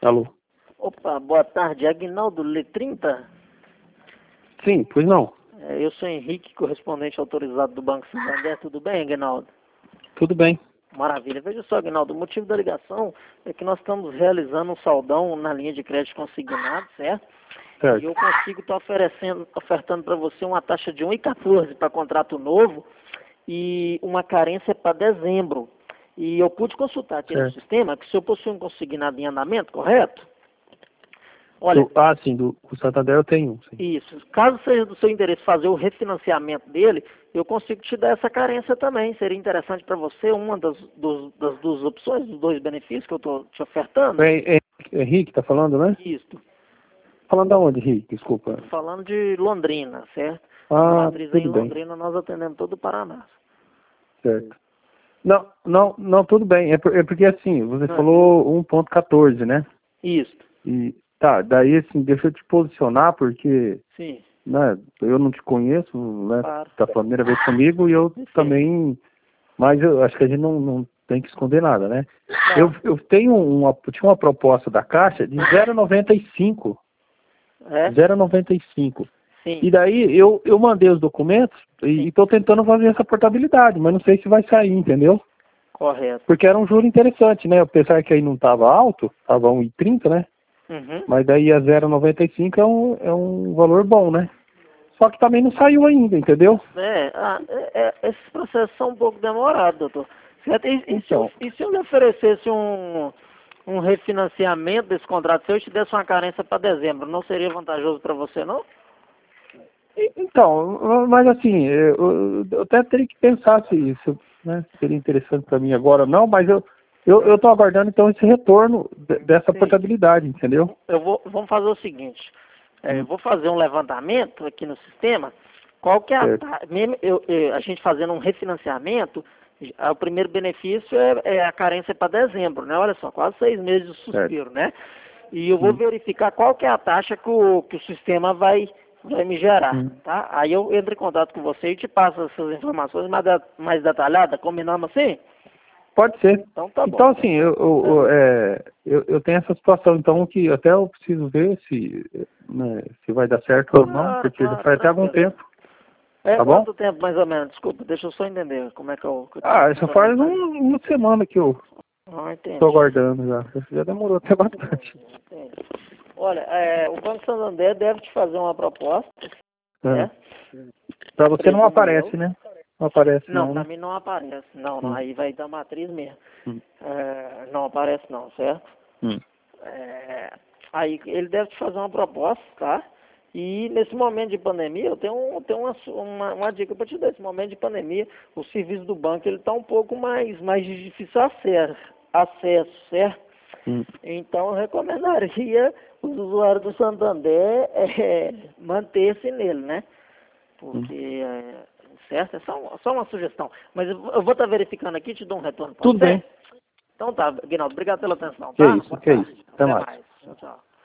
Alô? Opa, boa tarde. Aguinaldo Letrinta? Sim, pois não. Eu sou Henrique, correspondente autorizado do Banco Santander. Tudo bem, Aguinaldo? Tudo bem. Maravilha. Veja só, Aguinaldo, o motivo da ligação é que nós estamos realizando um saldão na linha de crédito consignado, certo? Certo. E eu consigo estar ofertando para você uma taxa de 1,14 para contrato novo e uma carência para dezembro. E eu pude consultar aqui no sistema que o senhor possui um consignado em andamento, correto? Olha, sim, do Santander eu tenho. Sim. Isso. Caso seja do seu interesse fazer o refinanciamento dele, eu consigo te dar essa carência também. Seria interessante para você uma das duas opções, dos dois benefícios que eu estou te ofertando? É Henrique, tá falando, né? Isso. Falando da onde, Henrique? Desculpa. Falando de Londrina, certo? Matriz tudo em bem. Londrina, nós atendemos todo o Paraná. Certo. Não, tudo bem. É porque assim, você falou 1,14, né? Isso. E tá, daí assim, deixa eu te posicionar, porque Sim. né, eu não te conheço, né? Claro. Tá a primeira vez comigo e eu também. Mas eu acho que a gente não tem que esconder nada, né? Eu tinha uma proposta da Caixa de 0,95. É? 0,95. Sim. E daí eu mandei os documentos e estou tentando fazer essa portabilidade, mas não sei se vai sair, entendeu? Correto. Porque era um juro interessante, né? Apesar que aí não estava alto, estava 1,30, né? Uhum. Mas daí a 0,95 é um valor bom, né? Só que também não saiu ainda, entendeu? Esses processos são um pouco demorados, doutor. Certo? Então. E se eu lhe oferecesse um refinanciamento desse contrato, se eu te desse uma carência para dezembro, não seria vantajoso para você, não? Então, mas assim, eu até teria que pensar se isso, né, seria interessante para mim agora ou não, mas eu estou aguardando então esse retorno dessa portabilidade, entendeu? Vamos fazer o seguinte, eu vou fazer um levantamento aqui no sistema, qual que é a gente fazendo um refinanciamento, o primeiro benefício é a carência para dezembro, né? Olha só, quase 6 meses de suspiro, né? E eu vou verificar qual que é a taxa que o sistema vai me gerar, tá? Aí eu entro em contato com você e te passo essas informações mais detalhadas, combinamos assim? Pode ser. Então tá bom. Então assim, eu tenho essa situação, então, que até eu preciso ver se vai dar certo ou não, porque já faz até algum tempo. Tá bom? Quanto tempo mais ou menos? Desculpa, deixa eu só entender como é que eu já faz uma semana que eu estou aguardando já. Já demorou até bastante. Entendi. Olha, o Banco Santander deve te fazer uma proposta, né? Para você não aparece, né? Não aparece não, não, para né? mim não aparece. Não, aí vai da matriz mesmo. Não aparece não, certo? Aí ele deve te fazer uma proposta, tá? E nesse momento de pandemia, eu tenho uma dica para te dar. Nesse momento de pandemia, o serviço do banco ele está um pouco mais de difícil acesso, certo? Então eu recomendaria os usuários do Santander manter-se nele, né? Porque, certo? É só uma sugestão. Mas eu vou estar verificando aqui e te dou um retorno. Tudo bem. Então tá, Aguinaldo, obrigado pela atenção, tá? Que isso. Até mais. Tchau, tchau.